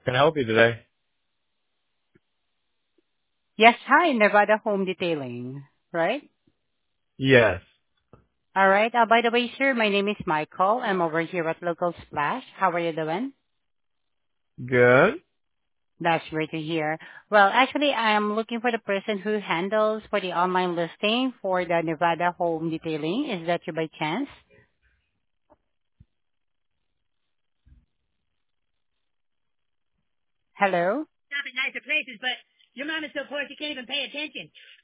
Can I help you today? Yes, hi, Nevada Home Detailing, right? Yes. All right. By the way, sir, my name is Michael. I'm over here at Local Splash. How are you doing? Good. That's great to hear. Well, actually, I am looking for the person who handles for the online listing for the Nevada Home Detailing. Is that you by chance? Hello? Stop at nicer places, but your mom is so poor she can't even pay attention.